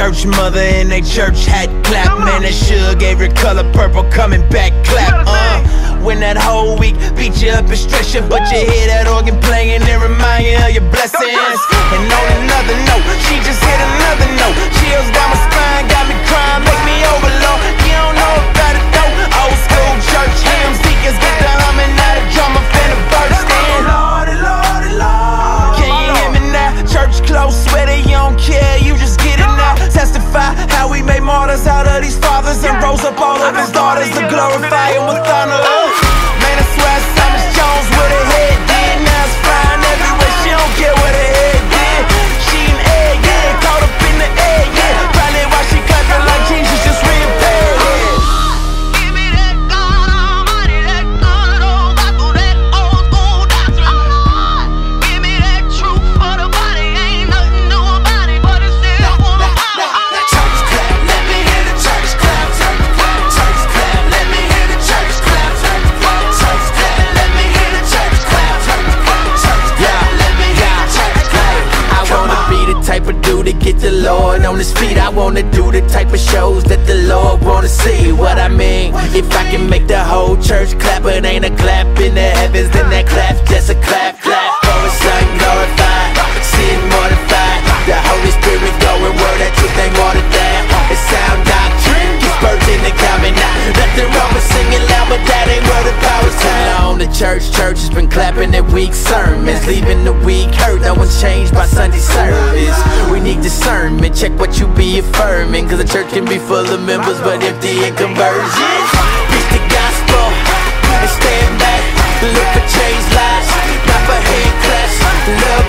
church mother in they church hat clap. Man, that sugar gave her color purple, coming back clap. When that whole week beat you up and stress you, but you hear that organ playing and remind you of your blessings. And on another note, she just hit another note. Chills down my spine, got me crying, make me overload. You don't know about it though. Old school church hymns, deacons get the humming, now the drummer finna burst in. Lordy, Lordy, Lord. Can you hear me now? Church close, sweater, you don't care, you just get it now. Testify how we made martyrs out of these fathers and rose up all of his daughters to glorify him with honor. Man, I swear Thomas Jones with her head did. Now it's flying everywhere, she don't care what her head did. She an egg, yeah, caught up in the egg, yeah. Probably why she clapping like Jesus just reappeared, yeah. Give me that God Almighty, that good old gospel, that old school doctrine. Give me that truth for the body, ain't nothing new about it, but it's still one power. Church clap, let me hear the church clap. Church clap, let me hear the church clap. Church clap, let me hear the church clap. Church clap, let me hear the church clap. I wanna be the type of dude to get the Lord on his feet. I wanna do the type of shows that the Lord wanna see. What I mean, if I can make the whole church clap, but ain't a clap in the heavens, then that clap's just a clap, clap. For a son glorified, sin mortified. The Holy Spirit going word, that truth ain't watered down. It's sound doctrine, gets birds in the common. Nothing wrong with singing loud, but that ain't where the power's on. The church has been clapping their weak sermons, leaving the weak hurt. No one's changed by Sunday service. We need discernment, check what you be affirming, cause the church can be full of members but empty in conversions. Preach the gospel and stand back, look for changed lives, not for hand claps. Love